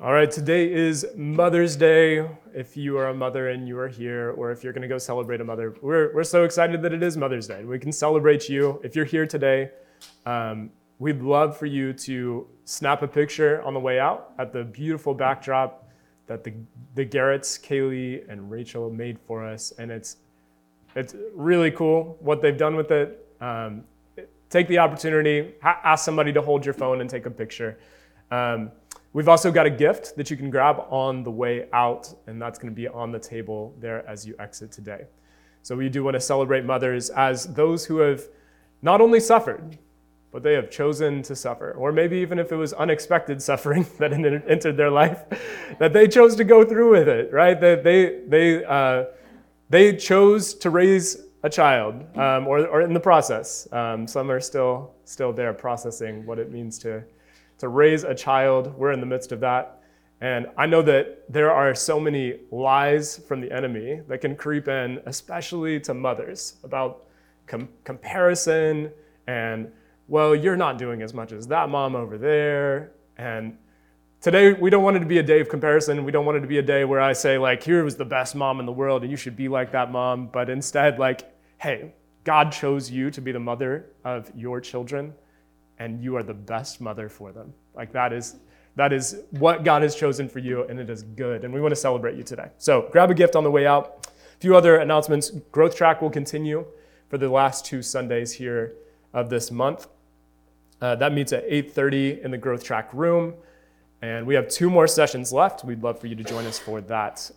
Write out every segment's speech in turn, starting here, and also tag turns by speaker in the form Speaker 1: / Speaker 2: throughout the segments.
Speaker 1: All right, today is Mother's Day. If you are a mother and you are here, or if you're going to go celebrate a mother, we're so excited that it is Mother's Day. We can celebrate you. If you're here today, we'd love for you to snap a picture on the way out at the beautiful backdrop that the Garretts, Kaylee, and Rachel made for us. And it's really cool what they've done with it. Take the opportunity, ask somebody to hold your phone and take a picture. We've also got a gift that you can grab on the way out, and that's going to be on the table there as you exit today. So we do want to celebrate mothers as those who have not only suffered, but they have chosen to suffer. Or maybe even if it was unexpected suffering that entered their life, that they chose to go through with it, right? That they chose to raise a child, or in the process. Some are still there processing what it means to raise a child. We're in the midst of that. And I know that there are so many lies from the enemy that can creep in, especially to mothers, about comparison and, well, you're not doing as much as that mom over there. And today, we don't want it to be a day of comparison. We don't want it to be a day where I say, like, here was the best mom in the world and you should be like that mom. But instead, like, hey, God chose you to be the mother of your children, and you are the best mother for them. Like that is what God has chosen for you, and it is good. And we want to celebrate you today. So grab a gift on the way out. A few other announcements. Growth Track will continue for the last 2 Sundays here of this month. That meets at 8:30 in the Growth Track room. And we have 2 more sessions left. We'd love for you to join us for that.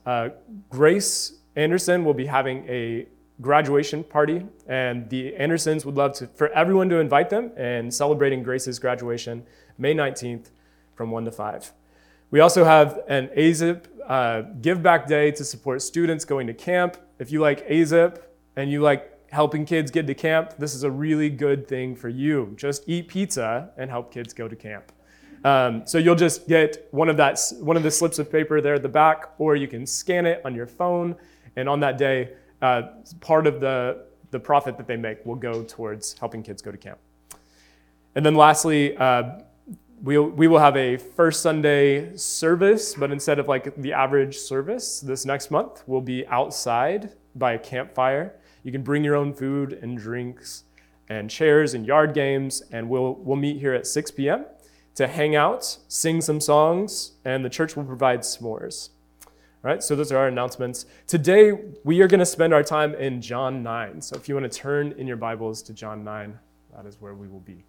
Speaker 1: Grace Anderson will be having a graduation party, and the Andersons would love for everyone to invite them and celebrating Grace's graduation May 19th from 1 to 5. We also have an AZIP Give Back Day to support students going to camp. If you like AZIP and you like helping kids get to camp, this is a really good thing for you. Just eat pizza and help kids go to camp. So you'll just get one of the slips of paper there at the back, or you can scan it on your phone, and on that day, part of the profit that they make will go towards helping kids go to camp. And then lastly, we will have a First Sunday service, but instead of like the average service this next month, we'll be outside by a campfire. You can bring your own food and drinks and chairs and yard games, and we'll meet here at 6 p.m. to hang out, sing some songs, and the church will provide s'mores. All right, so those are our announcements. Today, we are going to spend our time in John 9. So if you want to turn in your Bibles to John 9, that is where we will be.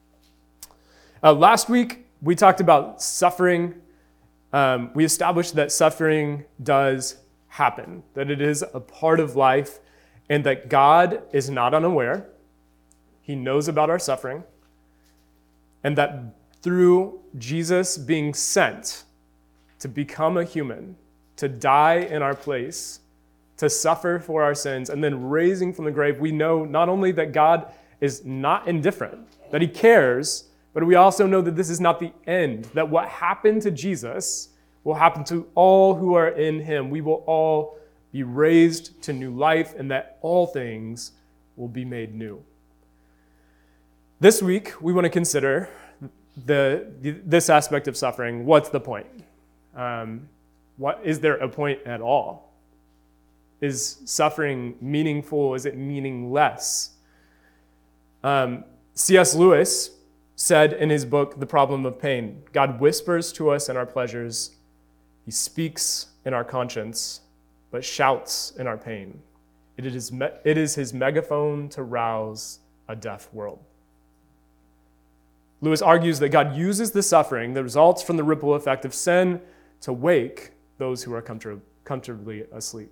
Speaker 1: Last week, we talked about suffering. We established that suffering does happen, that it is a part of life, and that God is not unaware. He knows about our suffering, and that through Jesus being sent to become a human, to die in our place, to suffer for our sins, and then raising from the grave, we know not only that God is not indifferent, that he cares, but we also know that this is not the end, that what happened to Jesus will happen to all who are in him. We will all be raised to new life, and that all things will be made new. This week, we want to consider this aspect of suffering. What's the point? Is there a point at all? Is suffering meaningful? Is it meaningless? C.S. Lewis said in his book, The Problem of Pain, God whispers to us in our pleasures. He speaks in our conscience, but shouts in our pain. It is his megaphone to rouse a deaf world. Lewis argues that God uses the suffering that results from the ripple effect of sin to wake those who are comfortably asleep.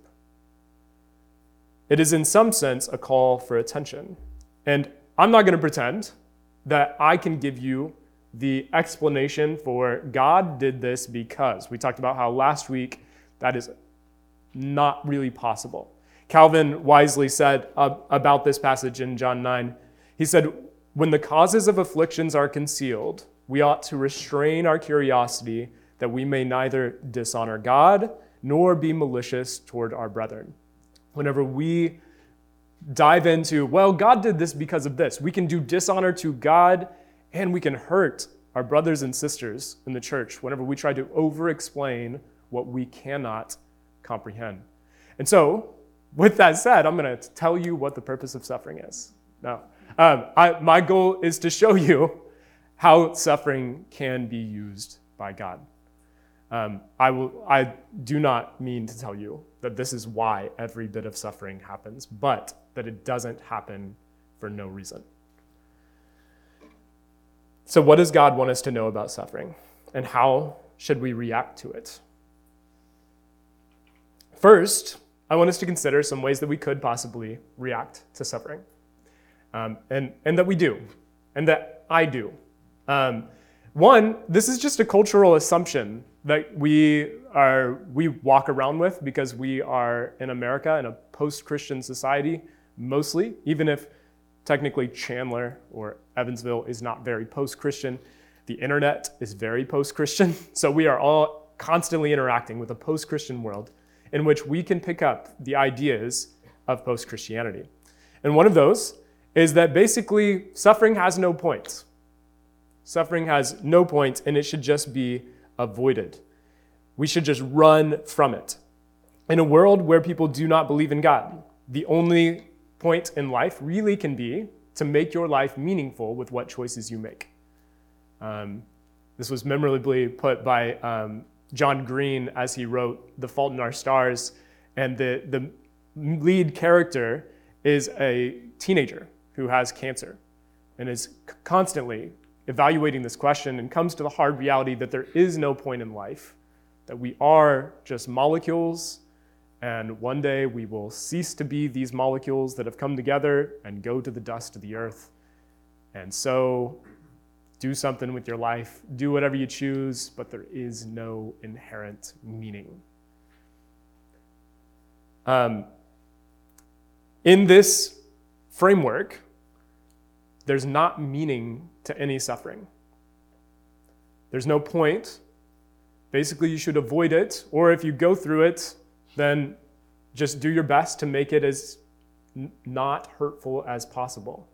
Speaker 1: It is in some sense a call for attention. And I'm not going to pretend that I can give you the explanation for God did this because. We talked about how last week that is not really possible. Calvin wisely said about this passage in John 9, he said, when the causes of afflictions are concealed, we ought to restrain our curiosity that we may neither dishonor God nor be malicious toward our brethren. Whenever we dive into, well, God did this because of this, we can do dishonor to God and we can hurt our brothers and sisters in the church whenever we try to over-explain what we cannot comprehend. And so, with that said, I'm going to tell you what the purpose of suffering is. Now, my goal is to show you how suffering can be used by God. I do not mean to tell you that this is why every bit of suffering happens, but that it doesn't happen for no reason. So what does God want us to know about suffering, and how should we react to it? First, I want us to consider some ways that we could possibly react to suffering, and that we do, and that I do. One, this is just a cultural assumption that we walk around with because we are in America in a post-Christian society, mostly, even if technically Chandler or Evansville is not very post-Christian. The internet is very post-Christian, so we are all constantly interacting with a post-Christian world in which we can pick up the ideas of post-Christianity. And one of those is that basically suffering has no point. Suffering has no point, and it should just be avoided. We should just run from it. In a world where people do not believe in God, the only point in life really can be to make your life meaningful with what choices you make. This was memorably put by John Green as he wrote The Fault in Our Stars, and the lead character is a teenager who has cancer and is constantly evaluating this question and comes to the hard reality that there is no point in life, that we are just molecules, and one day we will cease to be these molecules that have come together and go to the dust of the earth. And so do something with your life, do whatever you choose, but there is no inherent meaning. In this framework, there's not meaning to any suffering. There's no point. Basically, you should avoid it, or if you go through it, then just do your best to make it as not hurtful as possible.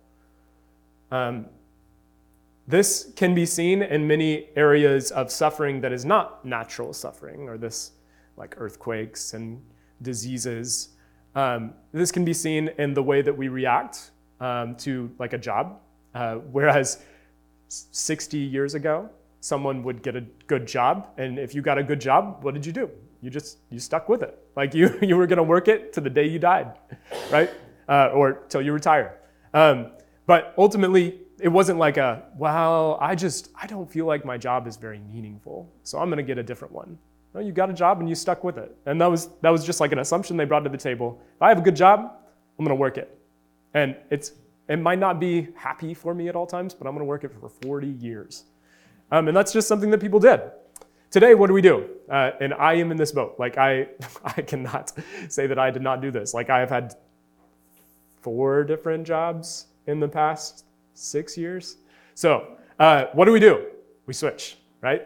Speaker 1: This can be seen in many areas of suffering that is not natural suffering, or this like earthquakes and diseases. This can be seen in the way that we react to like a job, whereas 60 years ago, someone would get a good job, and if you got a good job, what did you do? You stuck with it. Like you were gonna work it to the day you died, right? Or till you retire. But ultimately, it wasn't like I don't feel like my job is very meaningful, so I'm gonna get a different one. No, you got a job and you stuck with it. And that was just like an assumption they brought to the table. If I have a good job, I'm gonna work it. And it might not be happy for me at all times, but I'm gonna work it for 40 years. And that's just something that people did. Today, what do we do? And I am in this boat. Like I cannot say that I did not do this. Like I have had 4 different jobs in the past 6 years. So what do? We switch, right?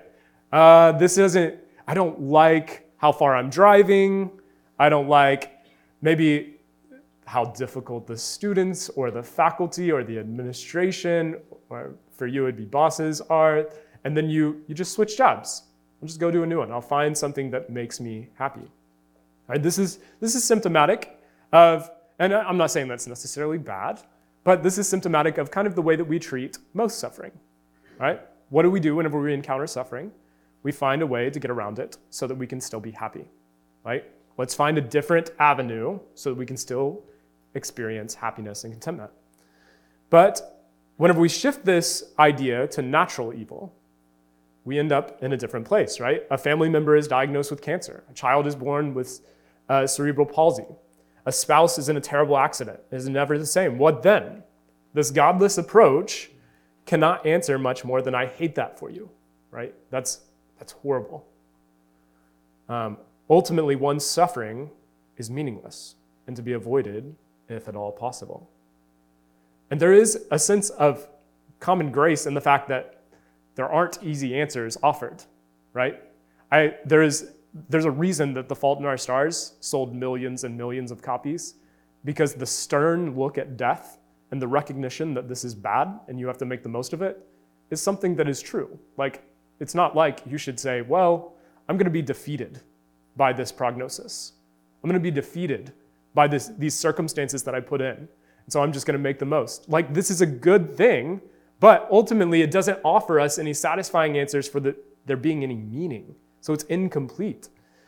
Speaker 1: I don't like how far I'm driving. I don't like maybe how difficult the students or the faculty or the administration, or for you it'd be bosses, are. And then you just switch jobs. I'll just go do a new one. I'll find something that makes me happy. All right, this is symptomatic of, and I'm not saying that's necessarily bad, but this is symptomatic of kind of the way that we treat most suffering. Right? What do we do whenever we encounter suffering? We find a way to get around it so that we can still be happy. Right? Let's find a different avenue so that we can still experience happiness and contentment. But whenever we shift this idea to natural evil, we end up in a different place, right? A family member is diagnosed with cancer. A child is born with cerebral palsy. A spouse is in a terrible accident. It is never the same. What then? This godless approach cannot answer much more than I hate that for you, right? That's horrible. Ultimately, one's suffering is meaningless and to be avoided if at all possible. And there is a sense of common grace in the fact that there aren't easy answers offered, right? There's a reason that The Fault in Our Stars sold millions and millions of copies, because the stern look at death and the recognition that this is bad and you have to make the most of it is something that is true. Like, it's not like you should say, well, I'm going to be defeated by this prognosis. I'm going to be defeated by these circumstances that I put in. And so I'm just going to make the most. Like, this is a good thing, but ultimately it doesn't offer us any satisfying answers for there being any meaning. So it's incomplete.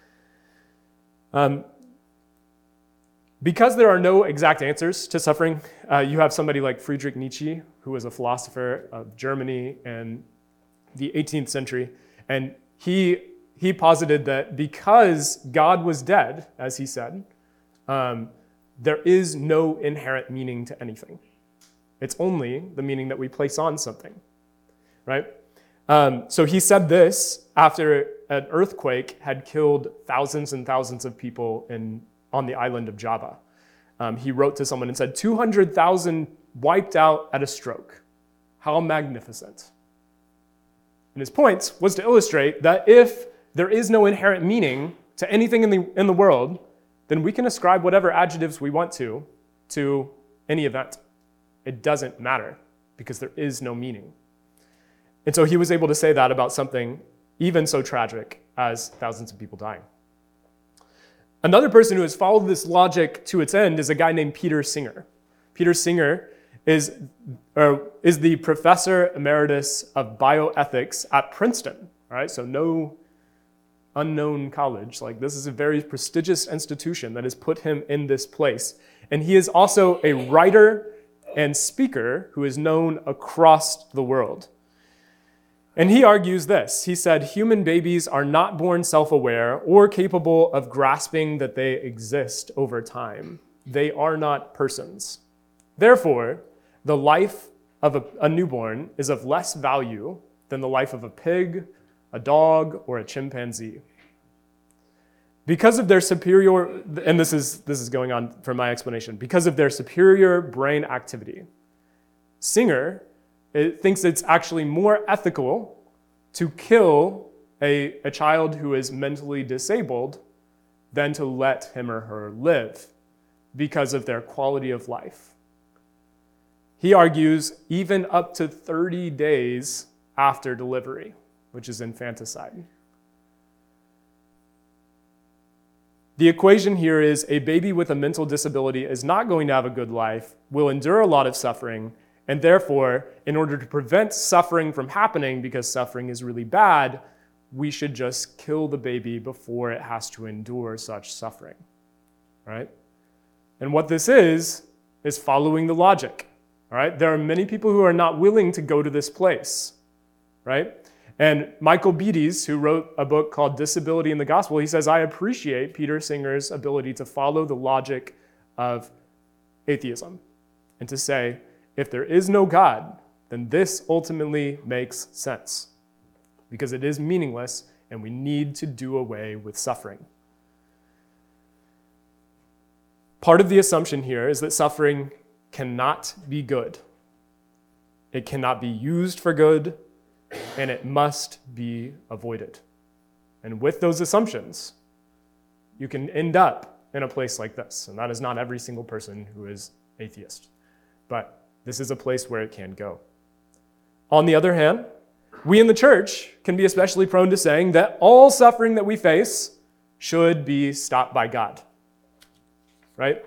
Speaker 1: Because there are no exact answers to suffering, you have somebody like Friedrich Nietzsche, who was a philosopher of Germany in the 18th century, and he posited that because God was dead, as he said, there is no inherent meaning to anything. It's only the meaning that we place on something, right? So he said this after an earthquake had killed thousands and thousands of people on the island of Java. He wrote to someone and said, 200,000 wiped out at a stroke. How magnificent. And his point was to illustrate that if there is no inherent meaning to anything in the world, then we can ascribe whatever adjectives we want to any event. It doesn't matter because there is no meaning. And so he was able to say that about something even so tragic as thousands of people dying. Another person who has followed this logic to its end is a guy named Peter Singer. Peter Singer is the professor emeritus of bioethics at Princeton. All right, so no unknown college. Like, this is a very prestigious institution that has put him in this place. And he is also a writer and speaker who is known across the world. And he argues this. He said, human babies are not born self-aware or capable of grasping that they exist over time. They are not persons. Therefore, the life of a newborn is of less value than the life of a pig, a dog, or a chimpanzee. Because of their superior, and this is going on for my explanation, because of their superior brain activity, Singer thinks it's actually more ethical to kill a child who is mentally disabled than to let him or her live because of their quality of life. He argues even up to 30 days after delivery, which is infanticide. The equation here is a baby with a mental disability is not going to have a good life, will endure a lot of suffering, and therefore, in order to prevent suffering from happening, because suffering is really bad, we should just kill the baby before it has to endure such suffering, right? And what this is following the logic, all right? There are many people who are not willing to go to this place, right? And Michael Beatties, who wrote a book called Disability in the Gospel, he says, I appreciate Peter Singer's ability to follow the logic of atheism and to say, if there is no God, then this ultimately makes sense because it is meaningless and we need to do away with suffering. Part of the assumption here is that suffering cannot be good. It cannot be used for good, and it must be avoided. And with those assumptions, you can end up in a place like this. And that is not every single person who is atheist. But this is a place where it can go. On the other hand, we in the church can be especially prone to saying that all suffering that we face should be stopped by God. Right?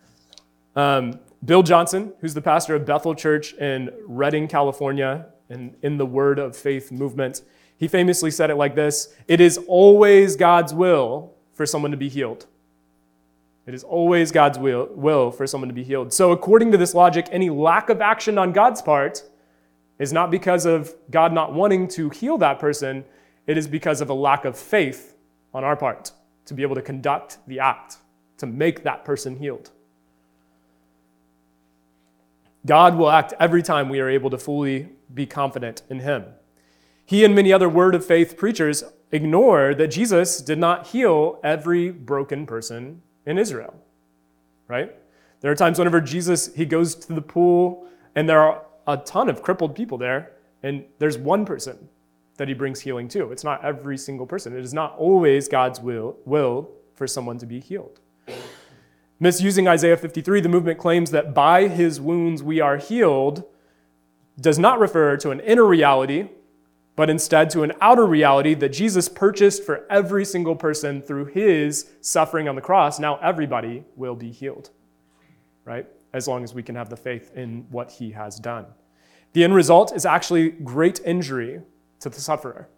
Speaker 1: Bill Johnson, who's the pastor of Bethel Church in Redding, California, and in the Word of Faith movement, he famously said it like this: it is always God's will for someone to be healed. It is always God's will for someone to be healed. So according to this logic, any lack of action on God's part is not because of God not wanting to heal that person. It is because of a lack of faith on our part to be able to conduct the act, to make that person healed. God will act every time we are able to fully be confident in him. He and many other Word of Faith preachers ignore that Jesus did not heal every broken person in Israel, right? There are times whenever Jesus, he goes to the pool and there are a ton of crippled people there, and there's one person that he brings healing to. It's not every single person. It is not always God's will for someone to be healed. Misusing Isaiah 53, the movement claims that by his wounds we are healed, does not refer to an inner reality, but instead to an outer reality that Jesus purchased for every single person through his suffering on the cross. Now everybody will be healed, right? As long as we can have the faith in what he has done. The end result is actually great injury to the sufferer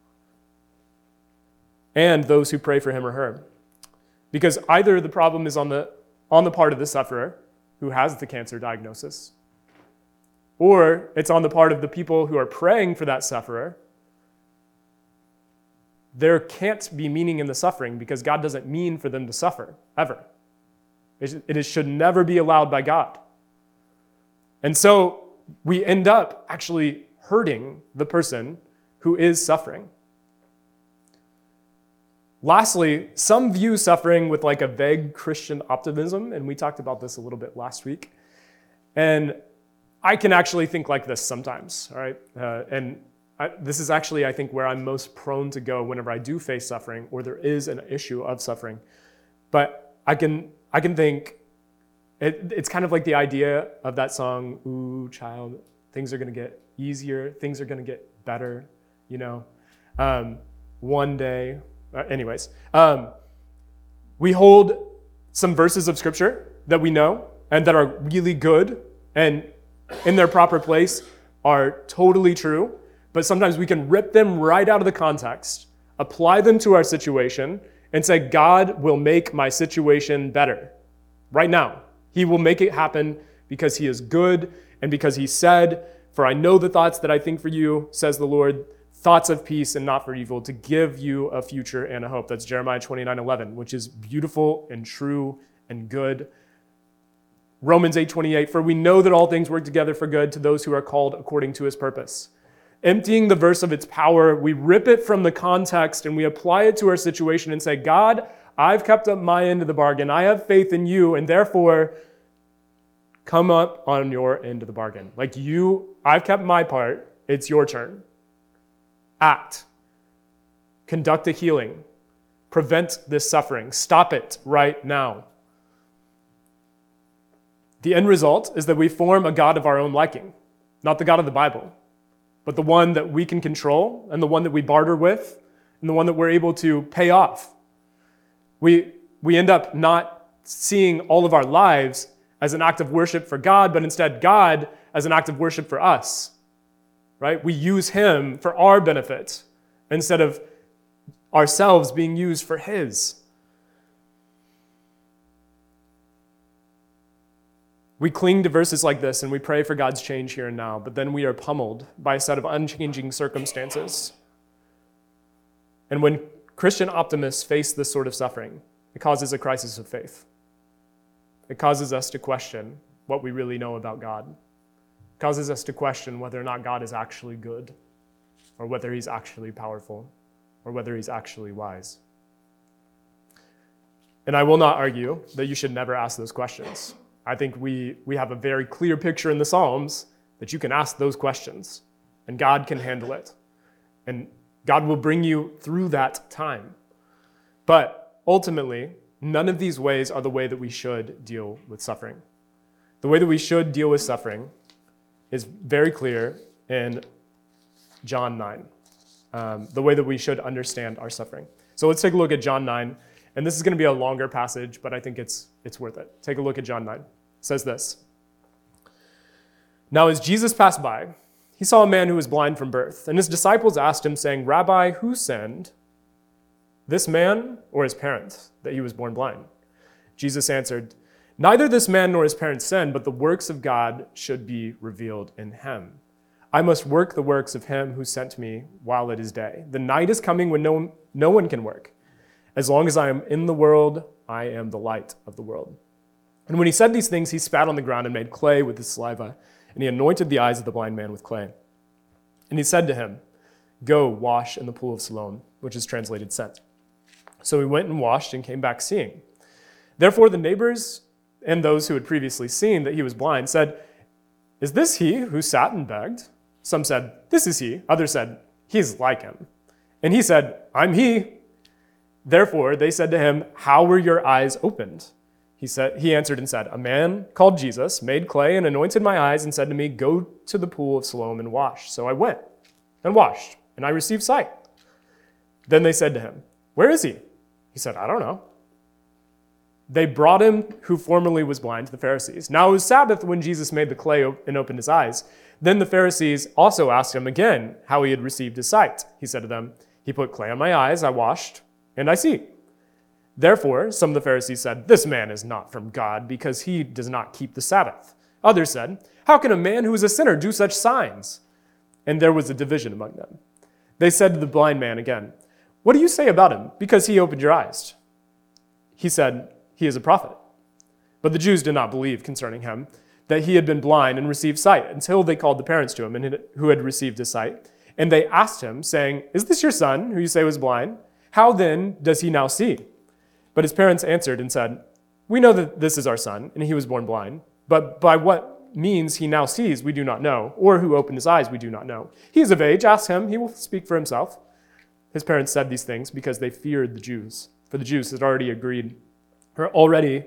Speaker 1: and those who pray for him or her. Because either the problem is on the part of the sufferer who has the cancer diagnosis, or it's on the part of the people who are praying for that sufferer. There can't be meaning in the suffering because God doesn't mean for them to suffer, ever. It should never be allowed by God. And so we end up actually hurting the person who is suffering. Lastly, some view suffering with like a vague Christian optimism, and we talked about this a little bit last week. And I can actually think like this sometimes, all right? This is actually, I think, where I'm most prone to go whenever I do face suffering or there is an issue of suffering. But I can think, it's kind of like the idea of that song, "Ooh, child, things are going to get easier, things are going to get better, you know, one day." We hold some verses of Scripture that we know and that are really good and in their proper place are totally true, but sometimes we can rip them right out of the context, apply them to our situation, and say, God will make my situation better right now. He will make it happen because he is good and because he said, "For I know the thoughts that I think for you, says the Lord, thoughts of peace and not for evil, to give you a future and a hope." That's Jeremiah 29:11, which is beautiful and true and good. Romans 8:28, "For we know that all things work together for good to those who are called according to his purpose." Emptying the verse of its power, we rip it from the context and we apply it to our situation and say, God, I've kept up my end of the bargain. I have faith in you, and therefore come up on your end of the bargain. Like I've kept my part. It's your turn. Act. Conduct a healing. Prevent this suffering. Stop it right now. The end result is that we form a God of our own liking, not the God of the Bible, but the one that we can control and the one that we barter with and the one that we're able to pay off. We end up not seeing all of our lives as an act of worship for God, but instead God as an act of worship for us, right? We use him for our benefit instead of ourselves being used for his. We cling to verses like this and we pray for God's change here and now, but then we are pummeled by a set of unchanging circumstances. And when Christian optimists face this sort of suffering, it causes a crisis of faith. It causes us to question what we really know about God. It causes us to question whether or not God is actually good, or whether he's actually powerful, or whether he's actually wise. And I will not argue that you should never ask those questions. I think we have a very clear picture in the Psalms that you can ask those questions, and God can handle it. And God will bring you through that time. But ultimately, none of these ways are the way that we should deal with suffering. The way that we should deal with suffering is very clear in John 9, the way that we should understand our suffering. So let's take a look at John 9. And this is going to be a longer passage, but I think it's worth it. Take a look at John 9. It says this. Now as Jesus passed by, he saw a man who was blind from birth, and his disciples asked him, saying, Rabbi, who sinned, this man or his parents, that he was born blind? Jesus answered, neither this man nor his parents sinned, but the works of God should be revealed in him. I must work the works of him who sent me while it is day. The night is coming when no one can work. As long as I am in the world, I am the light of the world. And when he said these things, he spat on the ground and made clay with his saliva, and he anointed the eyes of the blind man with clay. And he said to him, go wash in the pool of Siloam, which is translated sent. So he went and washed and came back seeing. Therefore the neighbors and those who had previously seen that he was blind said, is this he who sat and begged? Some said, this is he. Others said, he's like him. And he said, I'm he. Therefore, they said to him, how were your eyes opened? He answered and said, a man called Jesus made clay and anointed my eyes and said to me, go to the pool of Siloam and wash. So I went and washed, and I received sight. Then they said to him, where is he? He said, I don't know. They brought him who formerly was blind to the Pharisees. Now it was Sabbath when Jesus made the clay and opened his eyes. Then the Pharisees also asked him again how he had received his sight. He said to them, he put clay on my eyes, I washed, and I see. Therefore, some of the Pharisees said, this man is not from God because he does not keep the Sabbath. Others said, how can a man who is a sinner do such signs? And there was a division among them. They said to the blind man again, what do you say about him because he opened your eyes? He said, he is a prophet. But the Jews did not believe concerning him that he had been blind and received sight until they called the parents to him who had received his sight. And they asked him, saying, is this your son who you say was blind? How then does he now see? But his parents answered and said, we know that this is our son, and he was born blind. But by what means he now sees, we do not know, or who opened his eyes, we do not know. He is of age, ask him, he will speak for himself. His parents said these things because they feared the Jews. For the Jews had agreed already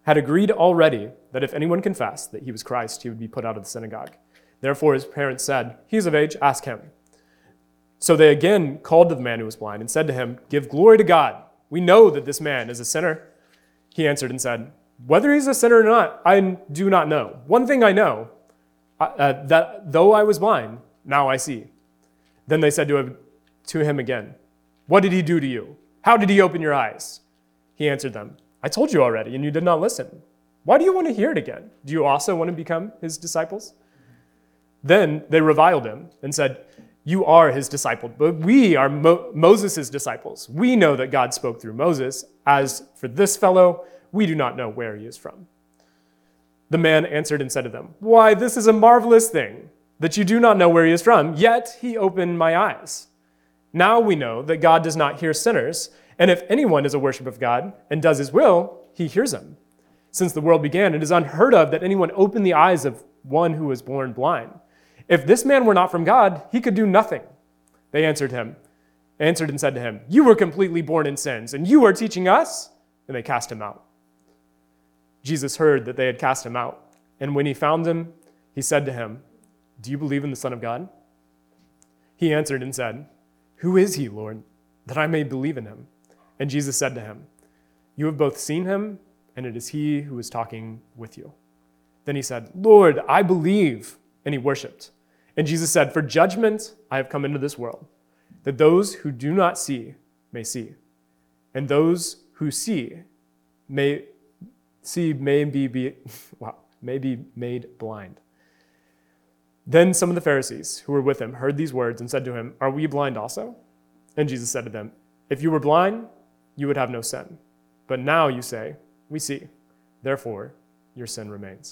Speaker 1: that if anyone confessed that he was Christ, he would be put out of the synagogue. Therefore his parents said, he is of age, ask him. So they again called to the man who was blind and said to him, give glory to God. We know that this man is a sinner. He answered and said, whether he's a sinner or not, I do not know. One thing I know, that though I was blind, now I see. Then they said to him again, what did he do to you? How did he open your eyes? He answered them, I told you already, and you did not listen. Why do you want to hear it again? Do you also want to become his disciples? Then they reviled him and said, you are his disciple, but we are Moses' disciples. We know that God spoke through Moses. As for this fellow, we do not know where he is from. The man answered and said to them, why, this is a marvelous thing, that you do not know where he is from, yet he opened my eyes. Now we know that God does not hear sinners, and if anyone is a worshiper of God and does his will, he hears him. Since the world began, it is unheard of that anyone opened the eyes of one who was born blind. If this man were not from God, he could do nothing. They answered and said to him, you were completely born in sins, and you are teaching us? And they cast him out. Jesus heard that they had cast him out, and when he found him, he said to him, do you believe in the Son of God? He answered and said, who is he, Lord, that I may believe in him? And Jesus said to him, you have both seen him, and it is he who is talking with you. Then he said, Lord, I believe, and he worshipped. And Jesus said, for judgment I have come into this world, that those who do not see may see, and those who see may be made blind. Then some of the Pharisees who were with him heard these words and said to him, are we blind also? And Jesus said to them, if you were blind, you would have no sin. But now you say, we see. Therefore, your sin remains.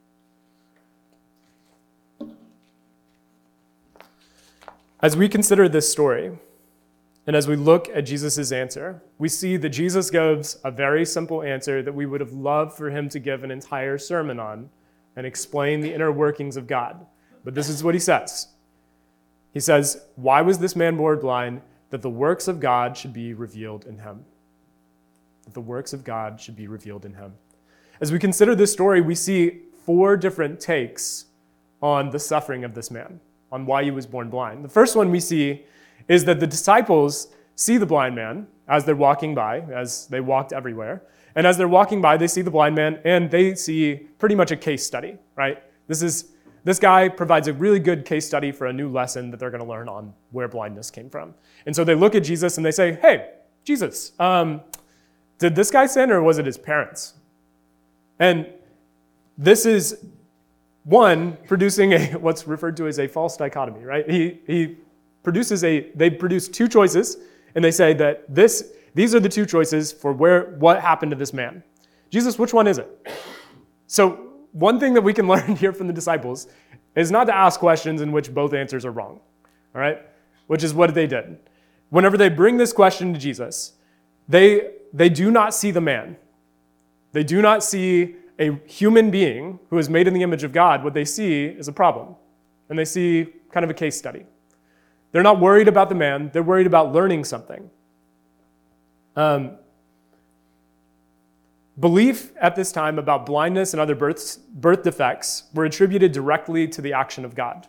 Speaker 1: As we consider this story, and as we look at Jesus' answer, we see that Jesus gives a very simple answer that we would have loved for him to give an entire sermon on and explain the inner workings of God. But this is what he says. He says, why was this man born blind? That the works of God should be revealed in him. That the works of God should be revealed in him. As we consider this story, we see 4 different takes on the suffering of this man, on why he was born blind. The first one we see is that the disciples see the blind man as they're walking by, as they walked everywhere. And as they're walking by, they see the blind man, and they see pretty much a case study, right? This guy provides a really good case study for a new lesson that they're going to learn on where blindness came from. And so they look at Jesus and they say, hey, Jesus, did this guy sin or was it his parents? And this is one producing what's referred to as a false dichotomy, right? They produce 2 choices, and they say that these are the 2 choices for what happened to this man. Jesus, which one is it? So one thing that we can learn here from the disciples is not to ask questions in which both answers are wrong, all right? Which is what they did. Whenever they bring this question to Jesus, they do not see the man. They do not see a human being who is made in the image of God. What they see is a problem, and they see kind of a case study. They're not worried about the man. They're worried about learning something. Belief at this time about blindness and other birth defects were attributed directly to the action of God.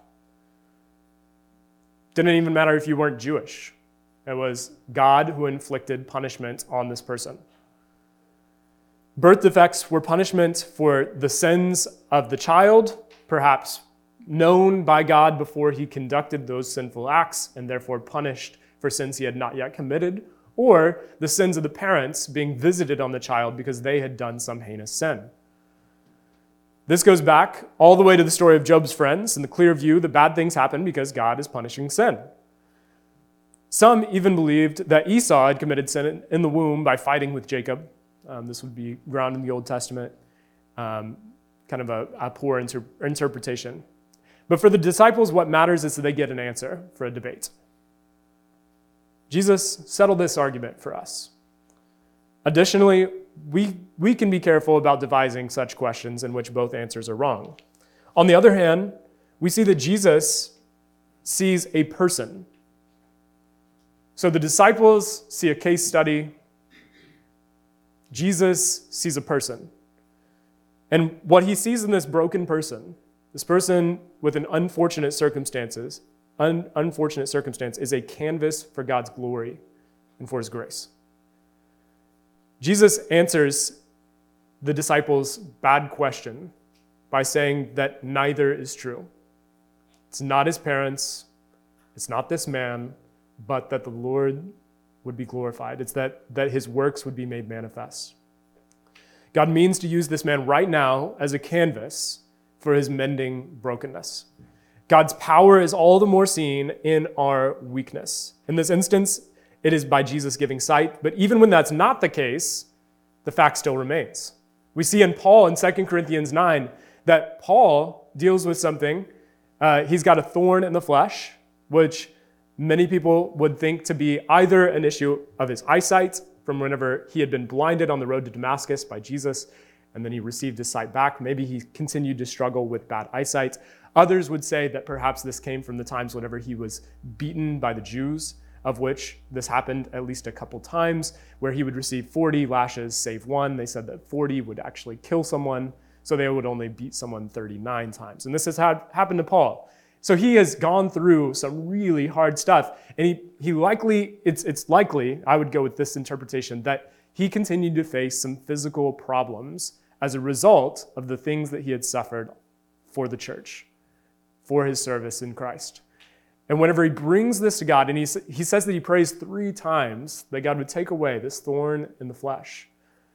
Speaker 1: Didn't even matter if you weren't Jewish. It was God who inflicted punishment on this person. Birth defects were punishment for the sins of the child, perhaps known by God before he conducted those sinful acts and therefore punished for sins he had not yet committed, or the sins of the parents being visited on the child because they had done some heinous sin. This goes back all the way to the story of Job's friends and the clear view that bad things happen because God is punishing sin. Some even believed that Esau had committed sin in the womb by fighting with Jacob. This would be grounded in the Old Testament, kind of a poor interpretation. But for the disciples, what matters is that they get an answer for a debate. Jesus settled this argument for us. Additionally, we can be careful about devising such questions in which both answers are wrong. On the other hand, we see that Jesus sees a person. So the disciples see a case study. Jesus sees a person. And what he sees in this broken person, this person with an unfortunate circumstance, is a canvas for God's glory and for his grace. Jesus answers the disciples' bad question by saying that neither is true. It's not his parents, it's not this man, but that the Lord would be glorified. It's that his works would be made manifest. God means to use this man right now as a canvas for his mending brokenness. God's power is all the more seen in our weakness. In this instance, it is by Jesus giving sight, but even when that's not the case, the fact still remains. We see in Paul in 2 Corinthians 9 that Paul deals with something. He's got a thorn in the flesh, which many people would think to be either an issue of his eyesight from whenever he had been blinded on the road to Damascus by Jesus, and then he received his sight back. Maybe he continued to struggle with bad eyesight. Others would say that perhaps this came from the times whenever he was beaten by the Jews, of which this happened at least a couple times, where he would receive 40 lashes, save one. They said that 40 would actually kill someone, so they would only beat someone 39 times. And this has happened to Paul. So he has gone through some really hard stuff, and he likely, it's likely, I would go with this interpretation, that he continued to face some physical problems as a result of the things that he had suffered for the church, for his service in Christ. And whenever he brings this to God, and he says that he prays 3 times that God would take away this thorn in the flesh.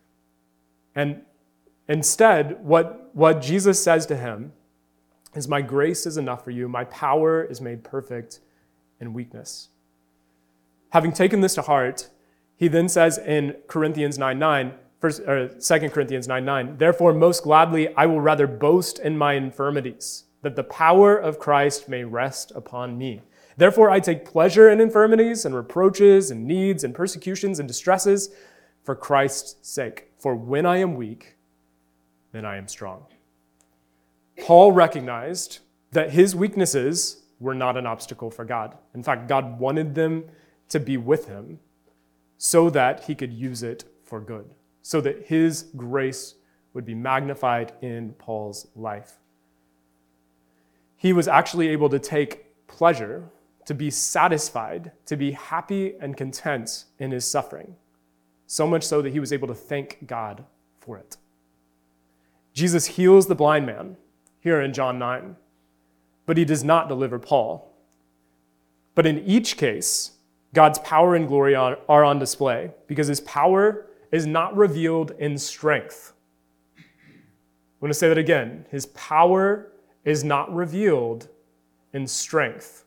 Speaker 1: And instead, what Jesus says to him is, my grace is enough for you. My power is made perfect in weakness. Having taken this to heart, he then says in Corinthians 9:9, 2 Corinthians 9:9, therefore most gladly I will rather boast in my infirmities, that the power of Christ may rest upon me. Therefore I take pleasure in infirmities and reproaches and needs and persecutions and distresses for Christ's sake. For when I am weak, then I am strong. Paul recognized that his weaknesses were not an obstacle for God. In fact, God wanted them to be with him so that he could use it for good, so that his grace would be magnified in Paul's life. He was actually able to take pleasure, to be satisfied, to be happy and content in his suffering, so much so that he was able to thank God for it. Jesus heals the blind man here in John 9, but he does not deliver Paul. But in each case, God's power and glory are on display because his power is not revealed in strength. I'm going to say that again. His power is not revealed in strength.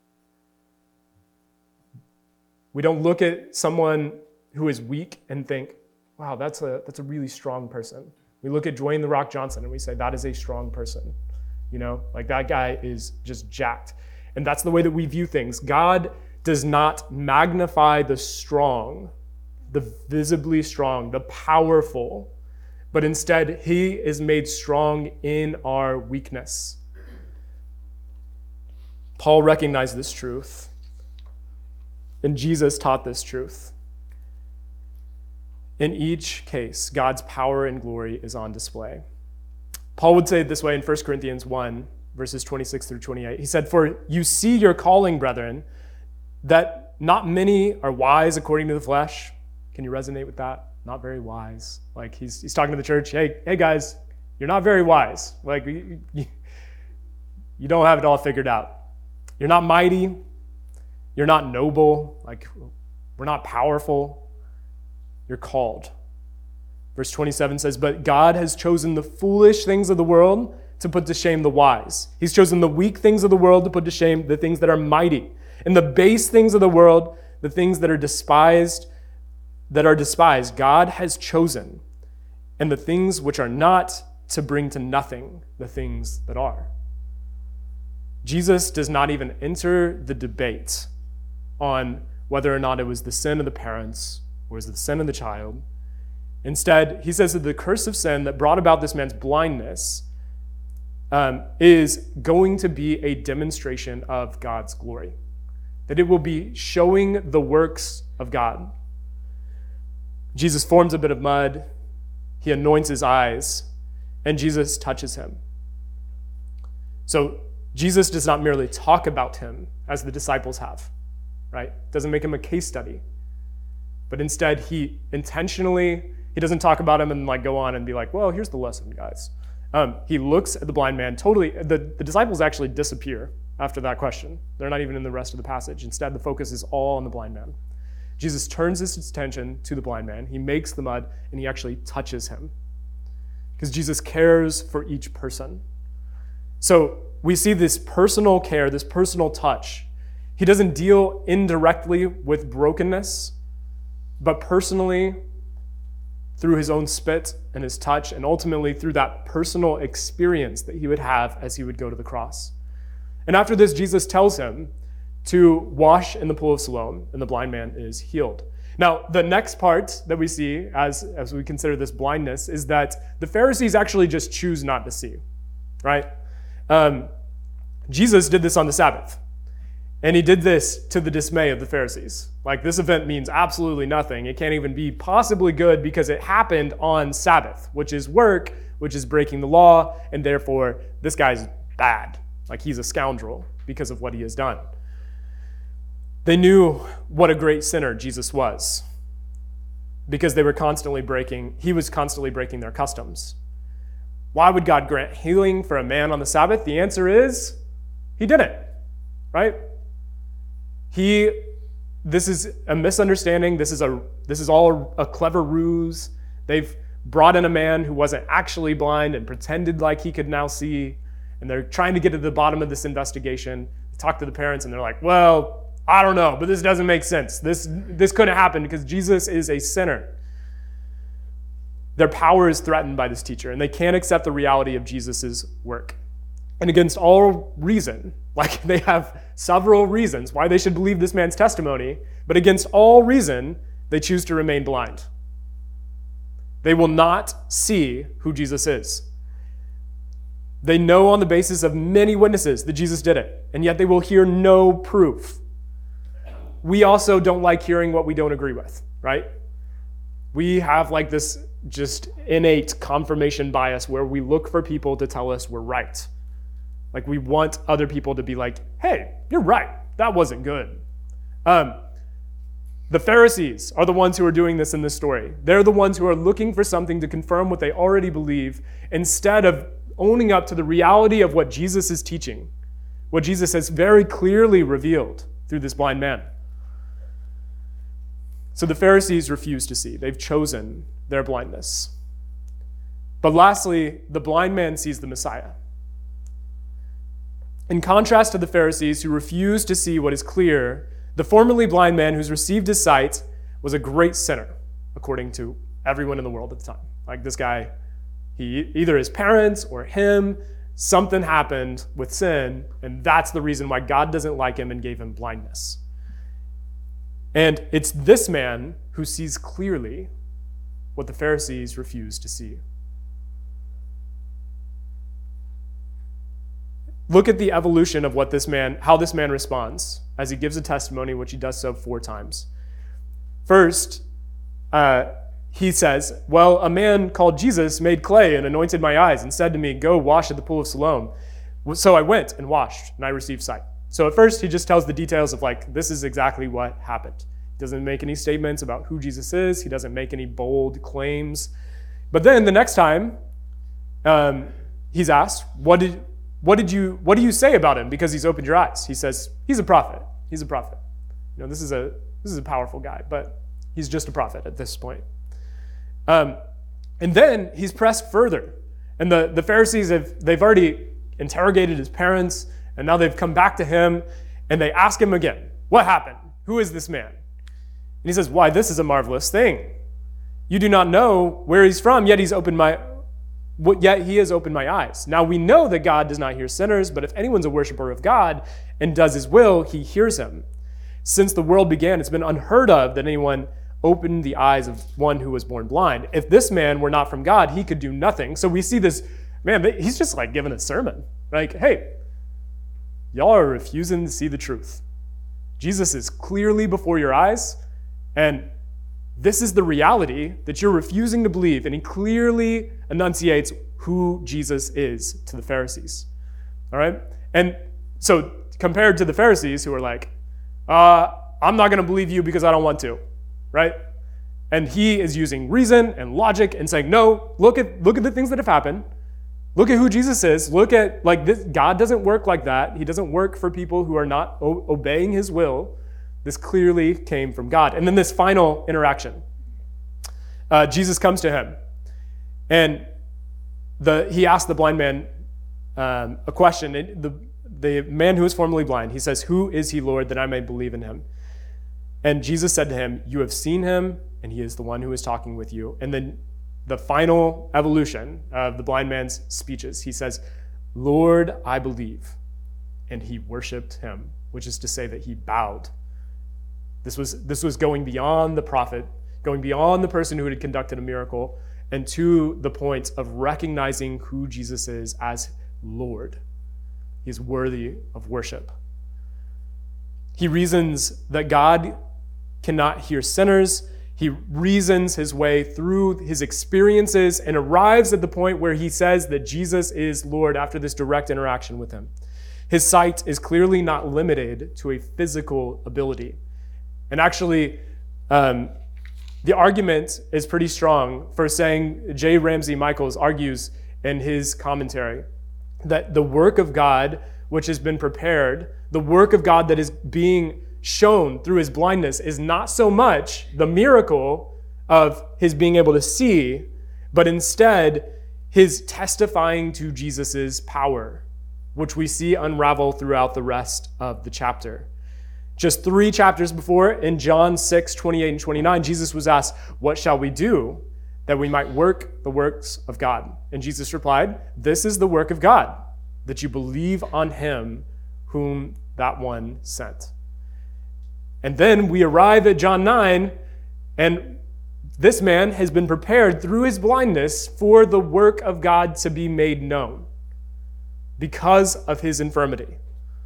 Speaker 1: We don't look at someone who is weak and think, wow, that's a really strong person. We look at Dwayne "The Rock" Johnson and we say, that is a strong person. You know, like that guy is just jacked. And that's the way that we view things. God does not magnify the strong, the visibly strong, the powerful, but instead he is made strong in our weakness. Paul recognized this truth, and Jesus taught this truth. In each case, God's power and glory is on display. Paul would say it this way in 1 Corinthians 1, verses 26 through 28. He said, "For you see your calling, brethren, that not many are wise according to the flesh." Can you resonate with that? Not very wise. Like he's talking to the church, hey guys, you're not very wise. Like you don't have it all figured out. You're not mighty. You're not noble. Like we're not powerful. You're called. Verse 27 says, "But God has chosen the foolish things of the world to put to shame the wise. He's chosen the weak things of the world to put to shame the things that are mighty. And the base things of the world, the things that are despised, God has chosen. And the things which are not, to bring to nothing the things that are." Jesus does not even enter the debate on whether or not it was the sin of the parents or was it the sin of the child. Instead, he says that the curse of sin that brought about this man's blindness is going to be a demonstration of God's glory. That it will be showing the works of God. Jesus forms a bit of mud, he anoints his eyes, and Jesus touches him. So Jesus does not merely talk about him as the disciples have, right? Doesn't make him a case study. But instead, he doesn't talk about him and go on and be like, well, here's the lesson, guys. He looks at the blind man totally. The disciples actually disappear after that question. They're not even in the rest of the passage. Instead, the focus is all on the blind man. Jesus turns his attention to the blind man. He makes the mud, and he actually touches him. Because Jesus cares for each person. So we see this personal care, this personal touch. He doesn't deal indirectly with brokenness, but personally through his own spit and his touch, and ultimately through that personal experience that he would have as he would go to the cross. And after this, Jesus tells him to wash in the pool of Siloam, and the blind man is healed. Now, the next part that we see as we consider this blindness is that the Pharisees actually just choose not to see, right? Jesus did this on the Sabbath, and he did this to the dismay of the Pharisees. This event means absolutely nothing. It can't even be possibly good because it happened on Sabbath, which is work, which is breaking the law, and therefore this guy's bad. He's a scoundrel because of what he has done. They knew what a great sinner Jesus was because he was constantly breaking their customs. Why would God grant healing for a man on the Sabbath? The answer is, he didn't, right? This is a misunderstanding. This is all a clever ruse. They've brought in a man who wasn't actually blind and pretended like he could now see, and they're trying to get to the bottom of this investigation. They talk to the parents, and they're like, well, I don't know, but this doesn't make sense. This couldn't happen because Jesus is a sinner. Their power is threatened by this teacher, and they can't accept the reality of Jesus' work. And against all reason, they have several reasons why they should believe this man's testimony, but against all reason, they choose to remain blind. They will not see who Jesus is. They know on the basis of many witnesses that Jesus did it, and yet they will hear no proof. We also don't like hearing what we don't agree with, right? We have this just innate confirmation bias where we look for people to tell us we're right. We want other people to be like, hey, you're right. That wasn't good. The Pharisees are the ones who are doing this in this story. They're the ones who are looking for something to confirm what they already believe instead of owning up to the reality of what Jesus is teaching, what Jesus has very clearly revealed through this blind man. So the Pharisees refuse to see. They've chosen their blindness. But lastly, the blind man sees the Messiah. In contrast to the Pharisees who refuse to see what is clear, the formerly blind man who's received his sight was a great sinner, according to everyone in the world at the time. This guy, either his parents or him, something happened with sin, and that's the reason why God doesn't like him and gave him blindness. And it's this man who sees clearly what the Pharisees refuse to see. Look at the evolution of how this man responds as he gives a testimony, which he does so 4 times. First, he says, well, a man called Jesus made clay and anointed my eyes and said to me, go wash at the pool of Siloam. So I went and washed, and I received sight. So at first, he just tells the details of this is exactly what happened. He doesn't make any statements about who Jesus is. He doesn't make any bold claims. But then the next time, he's asked, what do you say about him because he's opened your eyes? He says, he's a prophet. He's a prophet. This is a powerful guy, but he's just a prophet at this point. And then he's pressed further. And the Pharisees, they've already interrogated his parents, and now they've come back to him, and they ask him again, what happened? Who is this man? And he says, why, this is a marvelous thing. You do not know where he's from, yet he has opened my eyes. Now we know that God does not hear sinners, but if anyone's a worshiper of God and does his will, he hears him. Since the world began, it's been unheard of that anyone opened the eyes of one who was born blind. If this man were not from God, he could do nothing. So we see this, man, he's just giving a sermon. Hey, y'all are refusing to see the truth. Jesus is clearly before your eyes, and this is the reality that you're refusing to believe. And he clearly enunciates who Jesus is to the Pharisees. All right? And so compared to the Pharisees who are I'm not going to believe you because I don't want to, right? And he is using reason and logic and saying, no, look at the things that have happened. Look at who Jesus is. Look at this. God doesn't work like that. He doesn't work for people who are not obeying his will. This clearly came from God. And then this final interaction. Jesus comes to him, and he asked the blind man a question. The man who was formerly blind, he says, who is he, Lord, that I may believe in him? And Jesus said to him, you have seen him, and he is the one who is talking with you. And then the final evolution of the blind man's speeches, he says, Lord, I believe. And he worshiped him, which is to say that he bowed. This was going beyond the prophet, going beyond the person who had conducted a miracle, and to the point of recognizing who Jesus is as Lord. He is worthy of worship. He reasons that God cannot hear sinners. He reasons his way through his experiences and arrives at the point where he says that Jesus is Lord after this direct interaction with him. His sight is clearly not limited to a physical ability. And actually, the argument is pretty strong for saying, J. Ramsey Michaels argues in his commentary, that the work of God, which has been prepared, the work of God that is being shown through his blindness is not so much the miracle of his being able to see, but instead his testifying to Jesus's power, which we see unravel throughout the rest of the chapter. Just 3 chapters before, in John 6, 28 and 29, Jesus was asked, what shall we do that we might work the works of God? And Jesus replied, this is the work of God, that you believe on him whom that one sent. And then we arrive at John 9, and this man has been prepared through his blindness for the work of God to be made known because of his infirmity.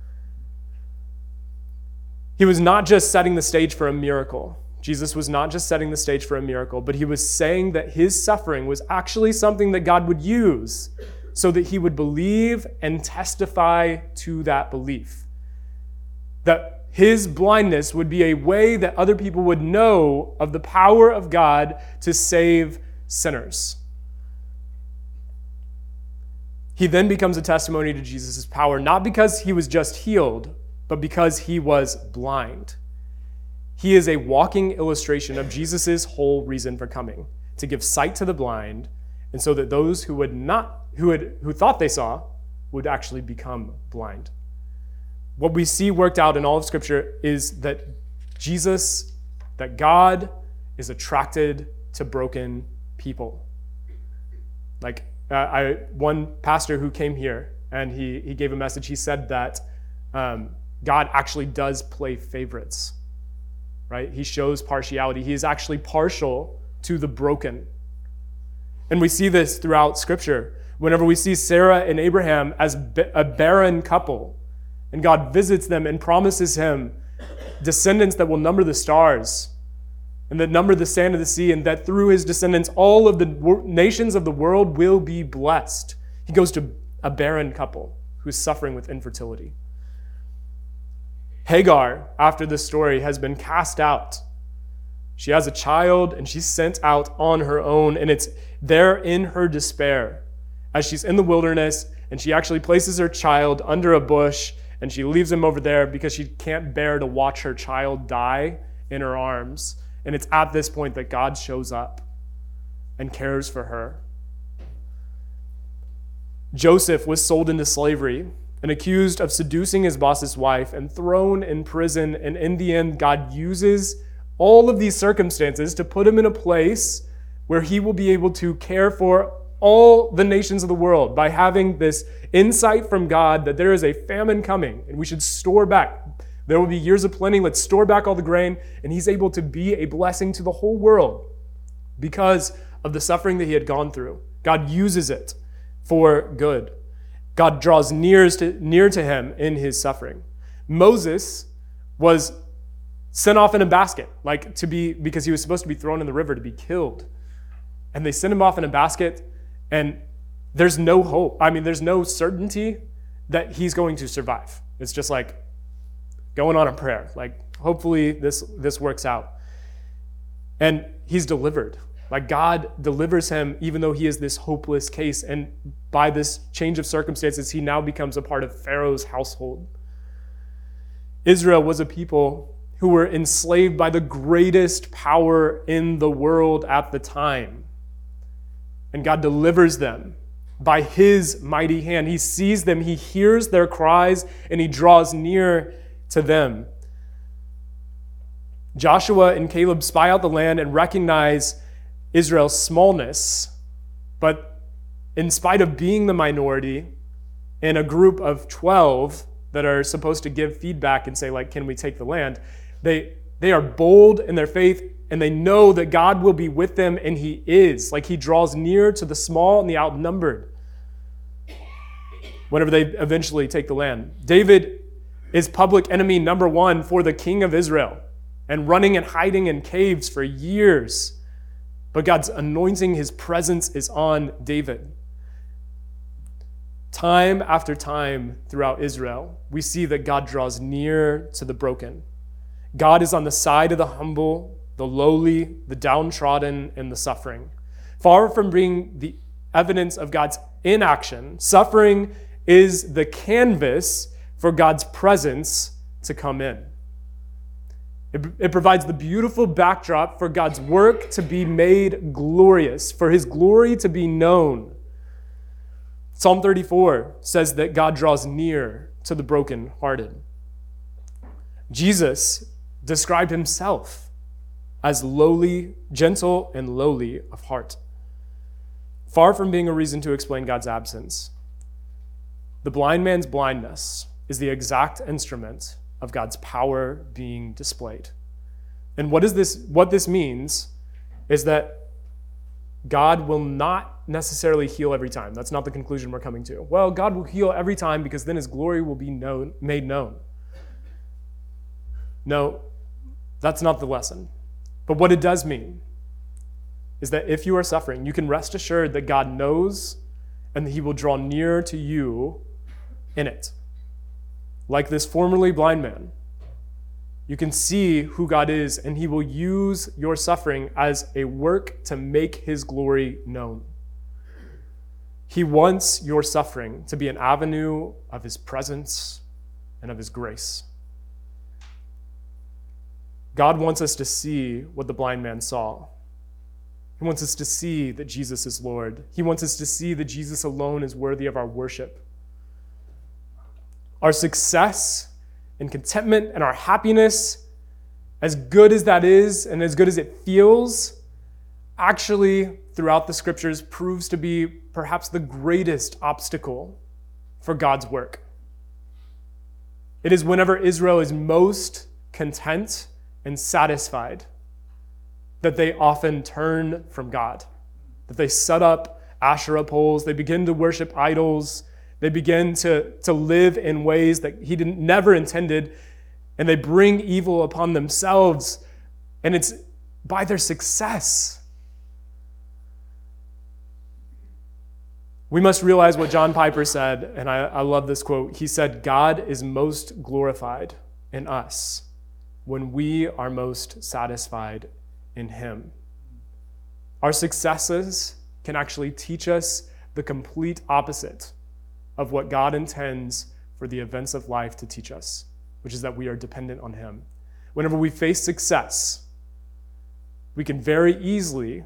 Speaker 1: He was not just setting the stage for a miracle. Jesus was not just setting the stage for a miracle, but he was saying that his suffering was actually something that God would use so that he would believe and testify to that belief. That his blindness would be a way that other people would know of the power of God to save sinners. He then becomes a testimony to Jesus' power, not because he was just healed, but because he was blind. He is a walking illustration of Jesus' whole reason for coming, to give sight to the blind, and so that those who thought they saw would actually become blind. What we see worked out in all of Scripture is that God is attracted to broken people. One pastor who came here and he gave a message, he said that God actually does play favorites, right? He shows partiality. He is actually partial to the broken. And we see this throughout Scripture. Whenever we see Sarah and Abraham as a barren couple, and God visits them and promises him descendants that will number the stars, and that number the sand of the sea, and that through his descendants all of the nations of the world will be blessed. He goes to a barren couple who's suffering with infertility. Hagar, after this story, has been cast out. She has a child, and she's sent out on her own, and it's there in her despair as she's in the wilderness, and she actually places her child under a bush, and she leaves him over there because she can't bear to watch her child die in her arms. And it's at this point that God shows up and cares for her. Joseph was sold into slavery and accused of seducing his boss's wife and thrown in prison. And in the end, God uses all of these circumstances to put him in a place where he will be able to care for all the nations of the world by having this insight from God that there is a famine coming and we should store back. There will be years of plenty. Let's store back all the grain. And he's able to be a blessing to the whole world because of the suffering that he had gone through. God uses it for good. God draws near to him in his suffering. Moses was sent off in a basket, because he was supposed to be thrown in the river to be killed. And they sent him off in a basket, and there's no hope. There's no certainty that he's going to survive. It's just like going on a prayer. Hopefully this works out. And he's delivered. God delivers him even though he is this hopeless case. And by this change of circumstances, he now becomes a part of Pharaoh's household. Israel was a people who were enslaved by the greatest power in the world at the time. And God delivers them by his mighty hand. He sees them, he hears their cries, and he draws near to them. Joshua and Caleb spy out the land and recognize Israel's smallness, but in spite of being the minority in a group of 12 that are supposed to give feedback and say, can we take the land? They are bold in their faith, and they know that God will be with them, and he is. He draws near to the small and the outnumbered whenever they eventually take the land. David is public enemy number one for the king of Israel and running and hiding in caves for years. But God's anointing, his presence is on David. Time after time throughout Israel, we see that God draws near to the broken. God is on the side of the humble, the lowly, the downtrodden, and the suffering. Far from being the evidence of God's inaction, suffering is the canvas for God's presence to come in. It provides the beautiful backdrop for God's work to be made glorious, for his glory to be known. Psalm 34 says that God draws near to the brokenhearted. Jesus described himself as lowly, gentle, and lowly of heart. Far from being a reason to explain God's absence, the blind man's blindness is the exact instrument of God's power being displayed. And what this means is that God will not necessarily heal every time. That's not the conclusion we're coming to. Well, God will heal every time because then his glory will be made known. No, that's not the lesson. But what it does mean is that if you are suffering, you can rest assured that God knows and that he will draw near to you in it. Like this formerly blind man, you can see who God is, and he will use your suffering as a work to make his glory known. He wants your suffering to be an avenue of his presence and of his grace. God wants us to see what the blind man saw. He wants us to see that Jesus is Lord. He wants us to see that Jesus alone is worthy of our worship. Our success and contentment and our happiness, as good as that is and as good as it feels, actually, throughout the scriptures, proves to be perhaps the greatest obstacle for God's work. It is whenever Israel is most content and satisfied that they often turn from God, that they set up Asherah poles, they begin to worship idols, they begin to live in ways that he never intended, and they bring evil upon themselves. And it's by their success. We must realize what John Piper said, and I love this quote. He said, "God is most glorified in us when we are most satisfied in him." Our successes can actually teach us the complete opposite of what God intends for the events of life to teach us, which is that we are dependent on him. Whenever we face success, I can very easily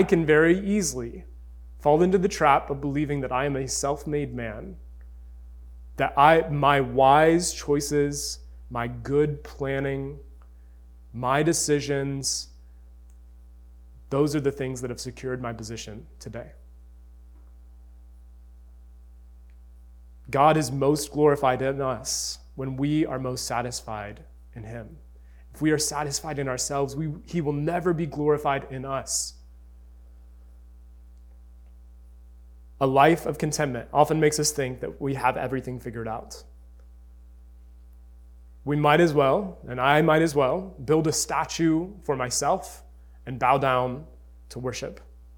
Speaker 1: fall into the trap of believing that I am a self-made man, that my wise choices, my good planning, my decisions, those are the things that have secured my position today. God is most glorified in us when we are most satisfied in him. If we are satisfied in ourselves, he will never be glorified in us. A life of contentment often makes us think that we have everything figured out. We might as well, and I might as well, build a statue for myself and bow down to worship.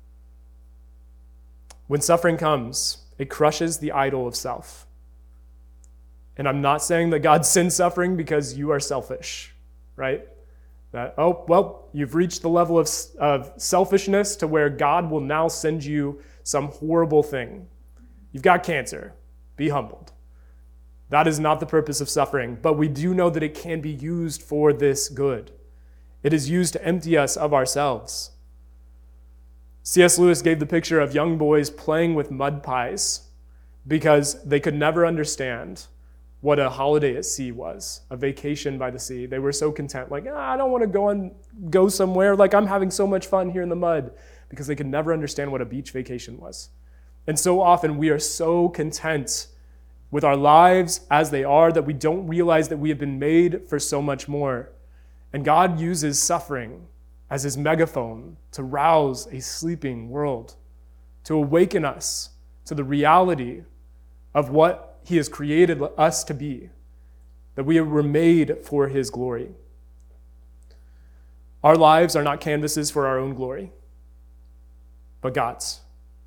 Speaker 1: When suffering comes, it crushes the idol of self. And I'm not saying that God sends suffering because you are selfish, right? That, oh, well, you've reached the level of selfishness to where God will now send you some horrible thing. You've got cancer. Be humbled. That is not the purpose of suffering, but we do know that it can be used for this good. It is used to empty us of ourselves. C.S. Lewis gave the picture of young boys playing with mud pies because they could never understand what a holiday at sea was, a vacation by the sea. They were so content, like, I don't want to go somewhere, like I'm having so much fun here in the mud, because they could never understand what a beach vacation was. And so often we are so content with our lives as they are that we don't realize that we have been made for so much more. And God uses suffering as his megaphone to rouse a sleeping world, to awaken us to the reality of what he has created us to be, that we were made for his glory. Our lives are not canvases for our own glory, but God's.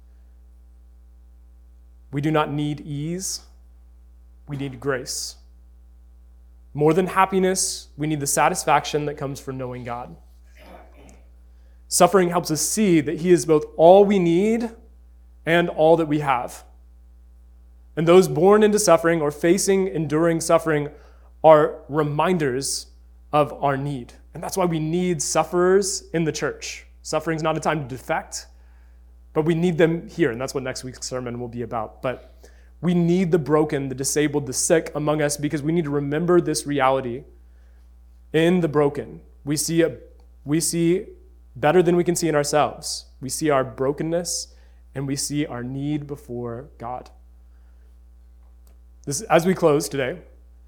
Speaker 1: We do not need ease, we need grace. More than happiness, we need the satisfaction that comes from knowing God. Suffering helps us see that he is both all we need and all that we have. And those born into suffering or facing enduring suffering are reminders of our need. And that's why we need sufferers in the church. Suffering is not a time to defect, but we need them here. And that's what next week's sermon will be about. But we need the broken, the disabled, the sick among us because we need to remember this reality. In the broken, we see better than we can see in ourselves. We see our brokenness and we see our need before God. As we close today,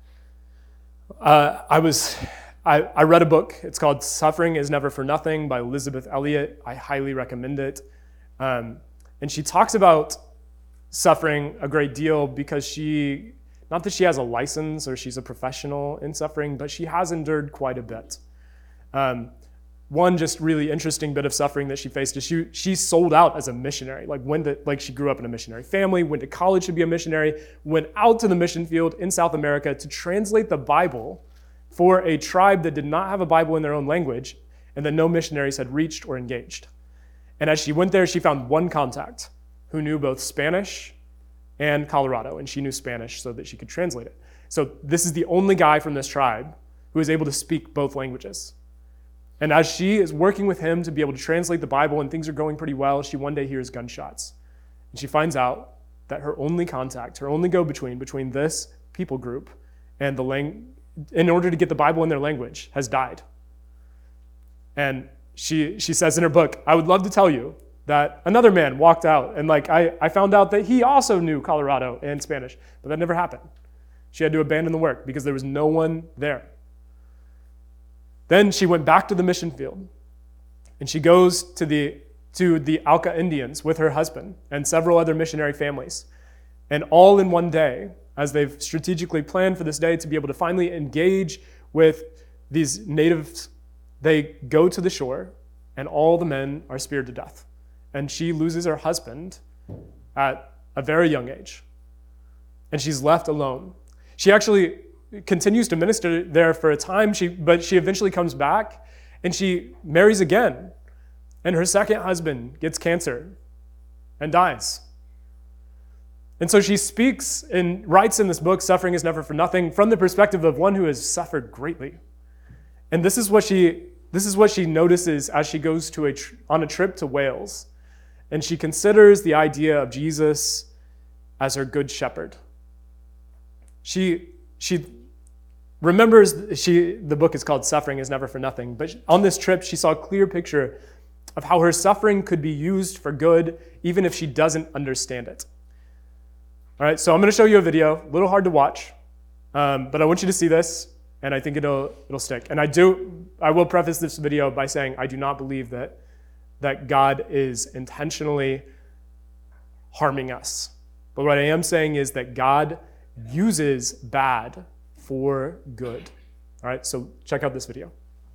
Speaker 1: I read a book. It's called Suffering is Never for Nothing by Elizabeth Elliot. I highly recommend it. And she talks about suffering a great deal because not that she has a license or she's a professional in suffering, but she has endured quite a bit. One just really interesting bit of suffering that she faced is she sold out as a missionary. She grew up in a missionary family, went to college to be a missionary, went out to the mission field in South America to translate the Bible for a tribe that did not have a Bible in their own language and that no missionaries had reached or engaged. And as she went there, she found one contact who knew both Spanish and Colorado, and she knew Spanish so that she could translate it. So this is the only guy from this tribe who is able to speak both languages. And as she is working with him to be able to translate the Bible and things are going pretty well, she one day hears gunshots. And she finds out that her only contact, her only go-between this people group and in order to get the Bible in their language, has died. And she says in her book, I would love to tell you that another man walked out and I found out that he also knew Colorado and Spanish, but that never happened. She had to abandon the work because there was no one there. Then she went back to the mission field, and she goes to the Auca Indians with her husband and several other missionary families. And all in one day, as they've strategically planned for this day to be able to finally engage with these natives, they go to the shore, and all the men are speared to death. And she loses her husband at a very young age. And she's left alone. She actually continues to minister there for a time, but she eventually comes back and she marries again. And her second husband gets cancer and dies. And so she speaks and writes in this book, Suffering is Never for Nothing, from the perspective of one who has suffered greatly. And this is what she notices as she goes on a trip to Wales. And she considers the idea of Jesus as her good shepherd. She remembers, the book is called Suffering is Never for Nothing, but on this trip she saw a clear picture of how her suffering could be used for good even if she doesn't understand it. All right, so I'm going to show you a video, a little hard to watch, but I want you to see this, and I think it'll stick. And I will preface this video by saying I do not believe that God is intentionally harming us. But what I am saying is that God uses bad for good. All right, so check out this video.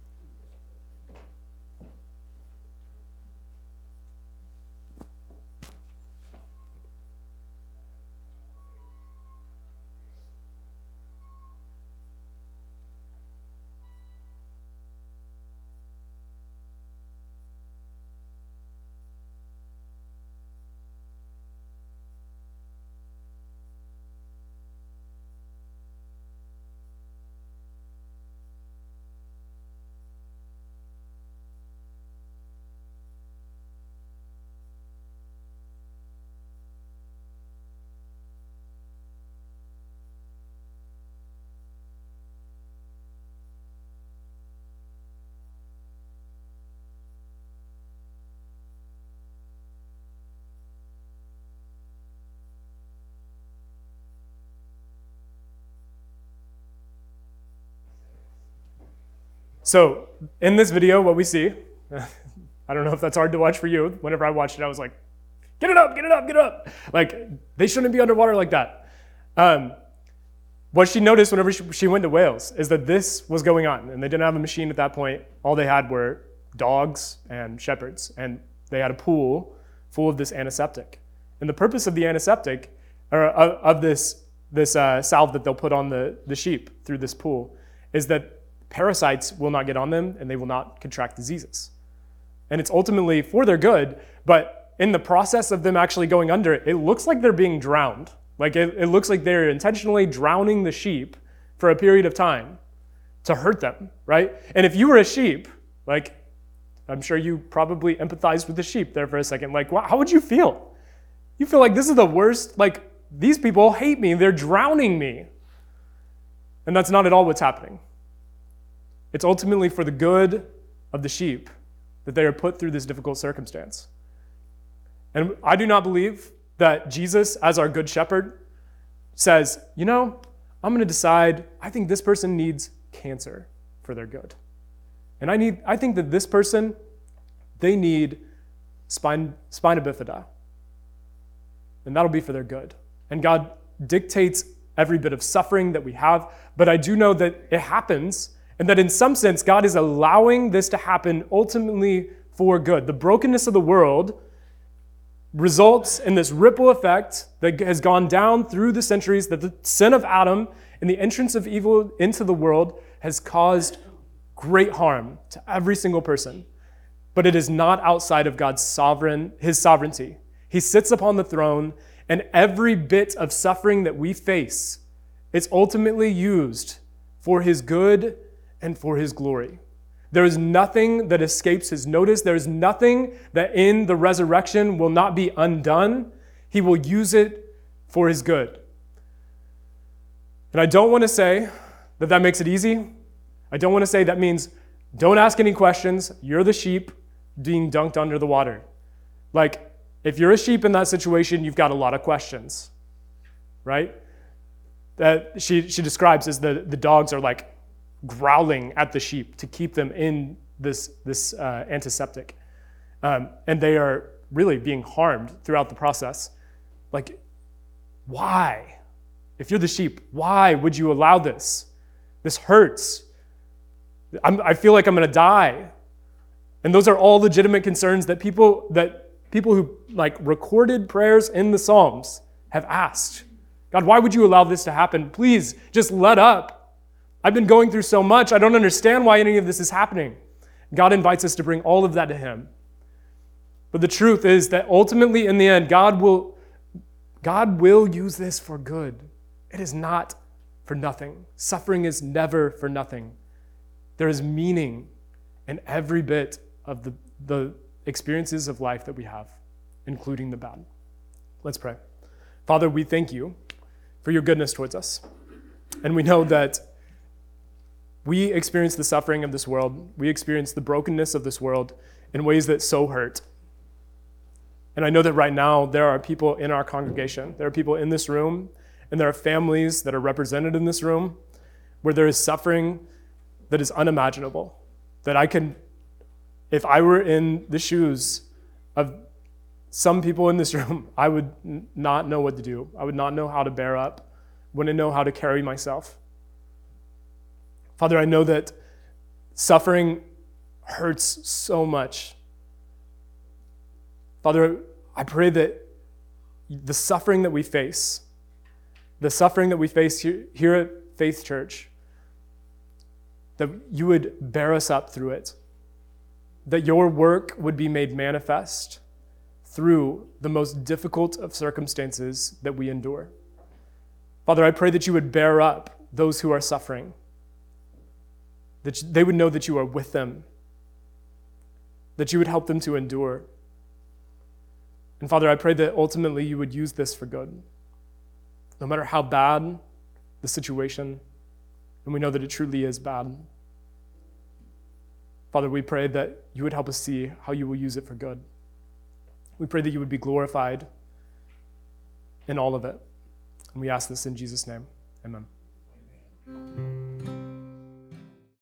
Speaker 1: So in this video, what we see, I don't know if that's hard to watch for you. Whenever I watched it, I was like, get it up, get it up, get it up. Like, they shouldn't be underwater like that. What she noticed whenever she went to Wales is that this was going on, and they didn't have a machine at that point. All they had were dogs and shepherds, and they had a pool full of this antiseptic. And the purpose of the antiseptic, or of this salve that they'll put on the sheep through this pool, is that parasites will not get on them and they will not contract diseases. And it's ultimately for their good, but in the process of them actually going under, it looks like they're being drowned. Like it looks like they're intentionally drowning the sheep for a period of time to hurt them, right? And if you were a sheep, like, I'm sure you probably empathized with the sheep there for a second. Like, how would you feel? You feel like this is the worst, like, these people hate me, they're drowning me. And that's not at all what's happening. It's ultimately for the good of the sheep that they are put through this difficult circumstance. And I do not believe that Jesus, as our good shepherd, says, I'm going to decide, I think this person needs cancer for their good. And I think that this person, they need spina bifida. And that'll be for their good. And God dictates every bit of suffering that we have, but I do know that it happens, and that in some sense, God is allowing this to happen ultimately for good. The brokenness of the world results in this ripple effect that has gone down through the centuries, that the sin of Adam and the entrance of evil into the world has caused great harm to every single person. But it is not outside of His sovereignty. He sits upon the throne, and every bit of suffering that we face is ultimately used for His good and for His glory. There is nothing that escapes His notice. There is nothing that in the resurrection will not be undone. He will use it for His good. And I don't want to say that makes it easy. I don't want to say that means don't ask any questions. You're the sheep being dunked under the water. Like, if you're a sheep in that situation, you've got a lot of questions, right? That she describes as the dogs are like growling at the sheep to keep them in this antiseptic. And they are really being harmed throughout the process. Like, why? If you're the sheep, why would you allow this? This hurts. I feel like I'm going to die. And those are all legitimate concerns that people who like recorded prayers in the Psalms have asked. God, why would you allow this to happen? Please, just let up. I've been going through so much. I don't understand why any of this is happening. God invites us to bring all of that to him. But the truth is that ultimately, in the end, God will use this for good. It is not for nothing. Suffering is never for nothing. There is meaning in every bit of the experiences of life that we have, including the bad. Let's pray. Father, we thank you for your goodness towards us. And we know that we experience the suffering of this world. We experience the brokenness of this world in ways that so hurt. And I know that right now there are people in our congregation, there are people in this room, and there are families that are represented in this room where there is suffering that is unimaginable. That if I were in the shoes of some people in this room, I would not know what to do. I would not know how to bear up, wouldn't know how to carry myself. Father, I know that suffering hurts so much. Father, I pray that the suffering that we face here at Faith Church, that you would bear us up through it, that your work would be made manifest through the most difficult of circumstances that we endure. Father, I pray that you would bear up those who are suffering, that they would know that you are with them, that you would help them to endure. And Father, I pray that ultimately you would use this for good. No matter how bad the situation, and we know that it truly is bad. Father, we pray that you would help us see how you will use it for good. We pray that you would be glorified in all of it. And we ask this in Jesus' name. Amen.